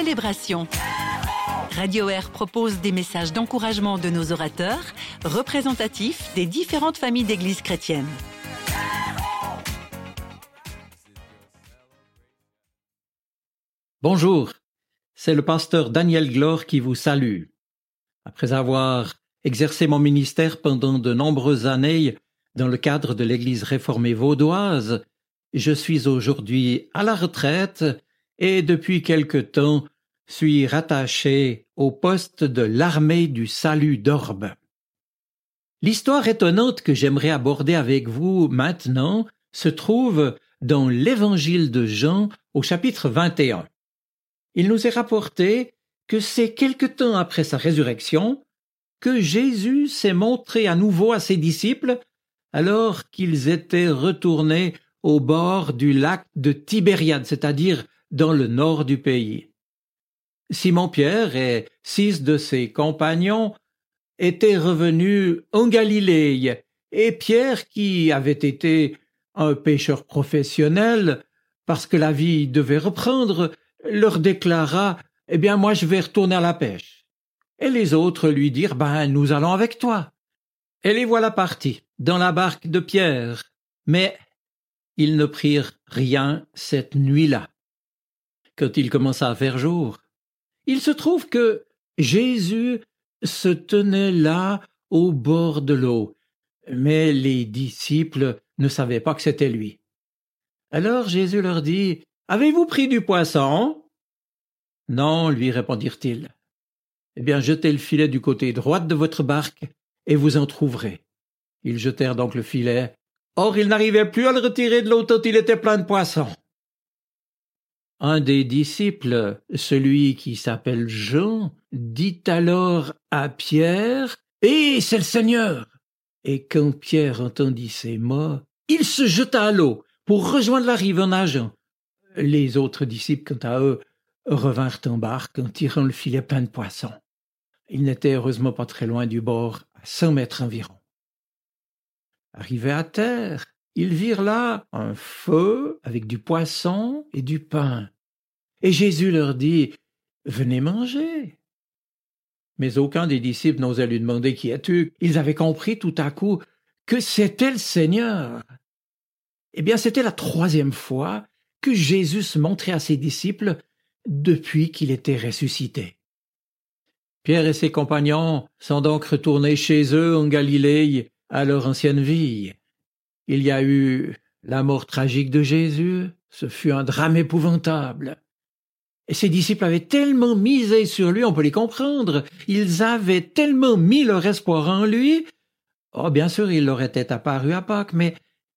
célébration. Radio Air propose des messages d'encouragement de nos orateurs, représentatifs des différentes familles d'églises chrétiennes. Bonjour, c'est le pasteur Daniel Glore qui vous salue. Après avoir exercé mon ministère pendant de nombreuses années dans le cadre de l'Église réformée vaudoise, je suis aujourd'hui à la retraite et depuis quelque temps suis rattaché au poste de l'armée du salut d'Orbe. L'histoire étonnante que j'aimerais aborder avec vous maintenant se trouve dans l'Évangile de Jean au chapitre 21. Il nous est rapporté que c'est quelque temps après sa résurrection que Jésus s'est montré à nouveau à ses disciples alors qu'ils étaient retournés au bord du lac de Tibériade, c'est-à-dire dans le nord du pays. Simon-Pierre et 6 de ses compagnons étaient revenus en Galilée, et Pierre, qui avait été un pêcheur professionnel, parce que la vie devait reprendre, leur déclara « Eh bien, moi, je vais retourner à la pêche. » Et les autres lui dirent « Ben, nous allons avec toi. » Et les voilà partis, dans la barque de Pierre. Mais ils ne prirent rien cette nuit-là. Quand il commença à faire jour, il se trouve que Jésus se tenait là au bord de l'eau, mais les disciples ne savaient pas que c'était lui. Alors Jésus leur dit « Avez-vous pris du poisson ?» « Non, lui répondirent-ils. »« Eh bien, jetez le filet du côté droit de votre barque et vous en trouverez. » Ils jetèrent donc le filet. Or, ils n'arrivaient plus à le retirer de l'eau tant il était plein de poissons. Un des disciples, celui qui s'appelle Jean, dit alors à Pierre « Hé, c'est le Seigneur !» Et quand Pierre entendit ces mots, il se jeta à l'eau pour rejoindre la rive en nageant. Les autres disciples, quant à eux, revinrent en barque en tirant le filet plein de poissons. Ils n'étaient heureusement pas très loin du bord, à 100 mètres environ. Arrivés à terre, ils virent là un feu avec du poisson et du pain. Et Jésus leur dit « Venez manger !» Mais aucun des disciples n'osait lui demander « Qui es-tu » Ils avaient compris tout à coup que c'était le Seigneur. Eh bien, c'était la 3e fois que Jésus se montrait à ses disciples depuis qu'il était ressuscité. Pierre et ses compagnons sont donc retournés chez eux en Galilée à leur ancienne vie. Il y a eu la mort tragique de Jésus, ce fut un drame épouvantable. Et ses disciples avaient tellement misé sur lui, on peut les comprendre, ils avaient tellement mis leur espoir en lui. Oh, bien sûr, il leur était apparu à Pâques, mais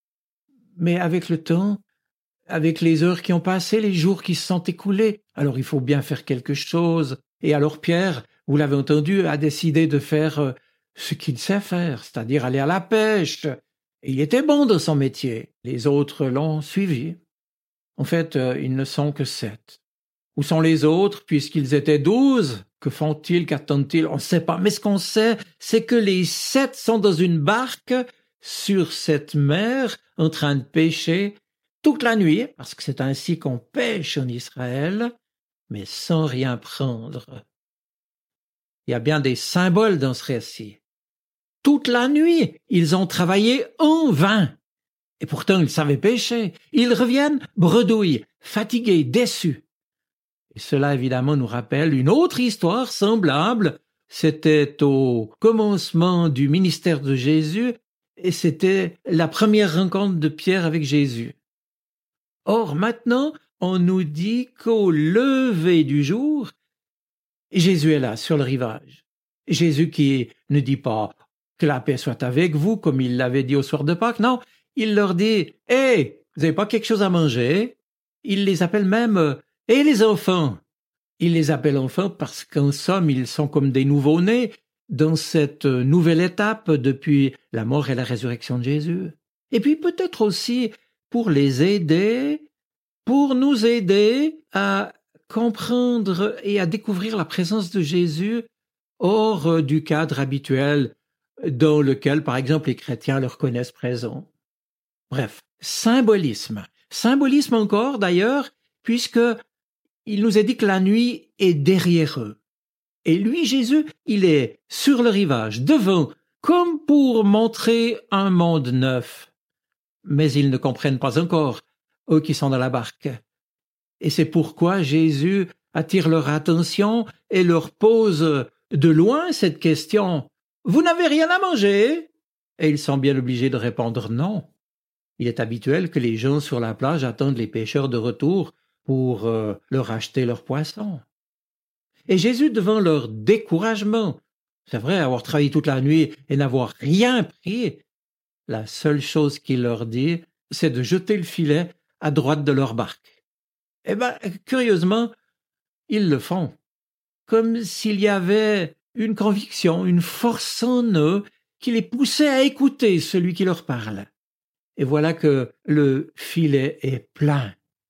avec le temps, avec les heures qui ont passé, les jours qui se sont écoulés, alors il faut bien faire quelque chose. Et alors Pierre, vous l'avez entendu, a décidé de faire ce qu'il sait faire, c'est-à-dire aller à la pêche. Et il était bon dans son métier. Les autres l'ont suivi. En fait, ils ne sont que 7. Où sont les autres, puisqu'ils étaient 12? Que font-ils, qu'attendent-ils? On ne sait pas. Mais ce qu'on sait, c'est que les 7 sont dans une barque sur cette mer, en train de pêcher toute la nuit, parce que c'est ainsi qu'on pêche en Israël, mais sans rien prendre. Il y a bien des symboles dans ce récit. Toute la nuit, ils ont travaillé en vain. Et pourtant, ils savaient pêcher. Ils reviennent bredouilles, fatigués, déçus. Et cela, évidemment, nous rappelle une autre histoire semblable. C'était au commencement du ministère de Jésus, et c'était la première rencontre de Pierre avec Jésus. Or, maintenant, on nous dit qu'au lever du jour, Jésus est là, sur le rivage. Jésus qui ne dit pas « que la paix soit avec vous » comme il l'avait dit au soir de Pâques. Non, il leur dit « Hé, vous n'avez pas quelque chose à manger ?» Il les appelle même « Hé les enfants !» Il les appelle enfants parce qu'en somme, ils sont comme des nouveaux-nés dans cette nouvelle étape depuis la mort et la résurrection de Jésus. Et puis peut-être aussi pour les aider, pour nous aider à comprendre et à découvrir la présence de Jésus hors du cadre habituel dans lequel, par exemple, les chrétiens le reconnaissent présent. Bref, symbolisme. Symbolisme encore, d'ailleurs, puisque il nous est dit que la nuit est derrière eux. Et lui, Jésus, il est sur le rivage, devant, comme pour montrer un monde neuf. Mais ils ne comprennent pas encore, eux qui sont dans la barque. Et c'est pourquoi Jésus attire leur attention et leur pose de loin cette question. « Vous n'avez rien à manger ?» Et ils sont bien obligés de répondre non. Il est habituel que les gens sur la plage attendent les pêcheurs de retour pour leur acheter leurs poissons. Et Jésus, devant leur découragement, c'est vrai, avoir travaillé toute la nuit et n'avoir rien pris, la seule chose qu'il leur dit, c'est de jeter le filet à droite de leur barque. Eh bien, curieusement, ils le font, comme s'il y avait une conviction, une force en eux qui les poussait à écouter celui qui leur parle. Et voilà que le filet est plein.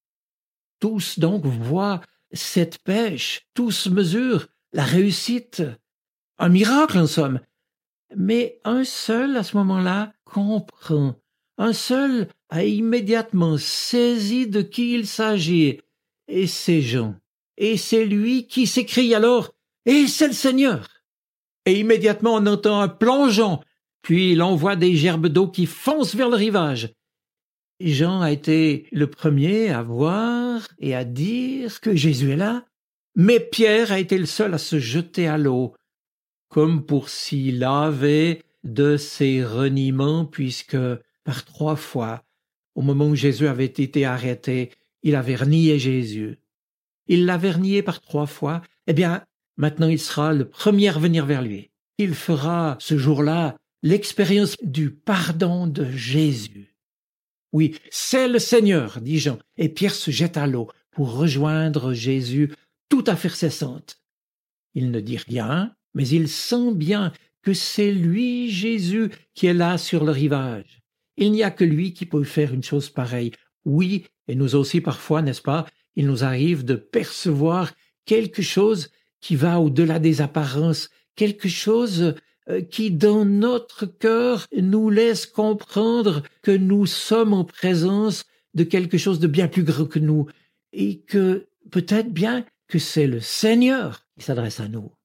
Tous donc voient cette pêche, tous mesurent la réussite, un miracle en somme. Mais un seul, à ce moment-là, comprend. Un seul a immédiatement saisi de qui il s'agit, et c'est Jean. Et c'est lui qui s'écrie alors « Et c'est le Seigneur !» Et immédiatement on entend un plongeon, puis l'on voit des gerbes d'eau qui foncent vers le rivage. Jean a été le premier à voir et à dire que Jésus est là, mais Pierre a été le seul à se jeter à l'eau, comme pour s'y laver de ses reniements, puisque par 3 fois, au moment où Jésus avait été arrêté, il avait renié Jésus. Il l'avait renié par 3 fois, eh bien, maintenant il sera le premier à venir vers lui. Il fera ce jour-là l'expérience du pardon de Jésus. Oui, c'est le Seigneur, dit Jean, et Pierre se jette à l'eau pour rejoindre Jésus tout à fait cessante. Il ne dit rien, mais il sent bien que c'est lui, Jésus, qui est là sur le rivage. Il n'y a que lui qui peut faire une chose pareille. Oui, et nous aussi parfois, n'est-ce pas, il nous arrive de percevoir quelque chose qui va au-delà des apparences, quelque chose qui, dans notre cœur, nous laisse comprendre que nous sommes en présence de quelque chose de bien plus grand que nous, et que peut-être bien que c'est le Seigneur qui s'adresse à nous.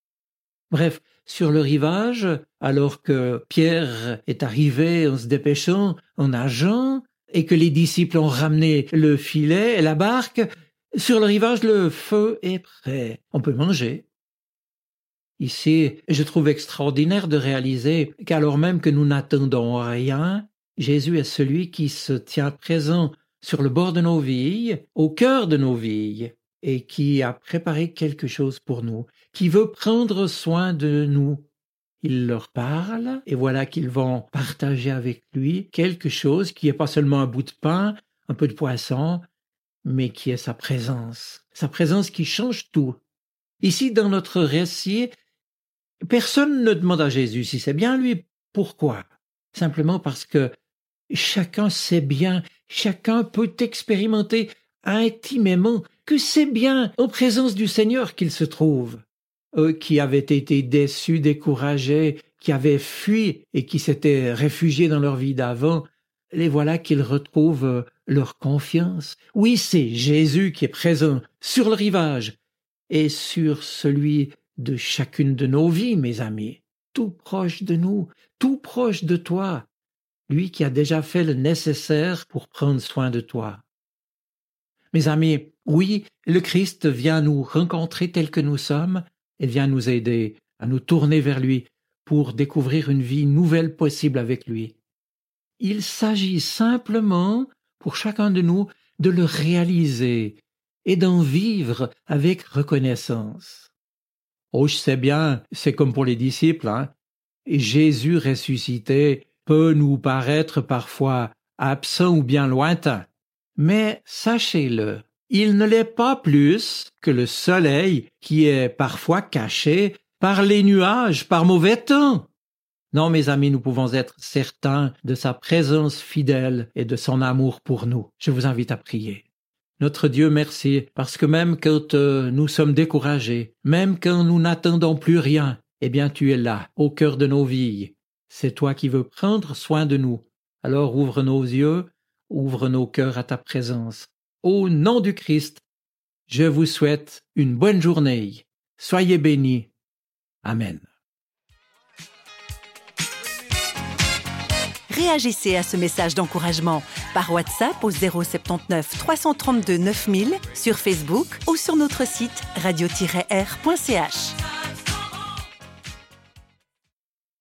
Bref, sur le rivage, alors que Pierre est arrivé en se dépêchant, en nageant, et que les disciples ont ramené le filet et la barque, sur le rivage, le feu est prêt. On peut manger. Ici, je trouve extraordinaire de réaliser qu'alors même que nous n'attendons rien, Jésus est celui qui se tient présent sur le bord de nos vies, au cœur de nos vies, et qui a préparé quelque chose pour nous, qui veut prendre soin de nous. Il leur parle, et voilà qu'ils vont partager avec lui quelque chose qui n'est pas seulement un bout de pain, un peu de poisson, mais qui est sa présence qui change tout. Ici, dans notre récit, personne ne demande à Jésus si c'est bien lui. Pourquoi? Simplement parce que chacun sait bien, chacun peut expérimenter intimement que c'est bien en présence du Seigneur qu'il se trouve. Eux qui avaient été déçus, découragés, qui avaient fui et qui s'étaient réfugiés dans leur vie d'avant, les voilà qu'ils retrouvent leur confiance. Oui, c'est Jésus qui est présent sur le rivage et sur celui de chacune de nos vies, mes amis, tout proche de nous, tout proche de toi, lui qui a déjà fait le nécessaire pour prendre soin de toi. Mes amis, oui, le Christ vient nous rencontrer tels que nous sommes et vient nous aider à nous tourner vers lui pour découvrir une vie nouvelle possible avec lui. Il s'agit simplement, pour chacun de nous, de le réaliser et d'en vivre avec reconnaissance. Oh, je sais bien, c'est comme pour les disciples, hein. Jésus ressuscité peut nous paraître parfois absent ou bien lointain. Mais sachez-le, il ne l'est pas plus que le soleil qui est parfois caché par les nuages, par mauvais temps. Non, mes amis, nous pouvons être certains de sa présence fidèle et de son amour pour nous. Je vous invite à prier. Notre Dieu, merci, parce que même quand nous sommes découragés, même quand nous n'attendons plus rien, eh bien tu es là, au cœur de nos vies. C'est toi qui veux prendre soin de nous. Alors ouvre nos yeux, ouvre nos cœurs à ta présence. Au nom du Christ. Je vous souhaite une bonne journée. Soyez bénis. Amen. Réagissez à ce message d'encouragement par WhatsApp au 079 332 9000, sur Facebook ou sur notre site radio-r.ch.